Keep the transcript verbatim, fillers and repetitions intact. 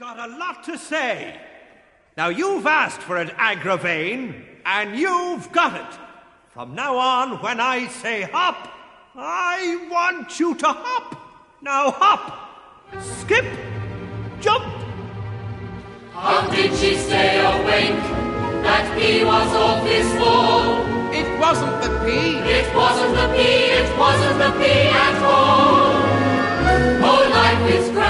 got a lot to say. Now, you've asked for it, Agravain, and you've got it. From now on, when I say hop, I want you to hop. Now hop, skip, jump. How did she stay awake? That pea was off his fall. It wasn't the pea. It wasn't the pea, it wasn't the pea at all. Oh, life is great.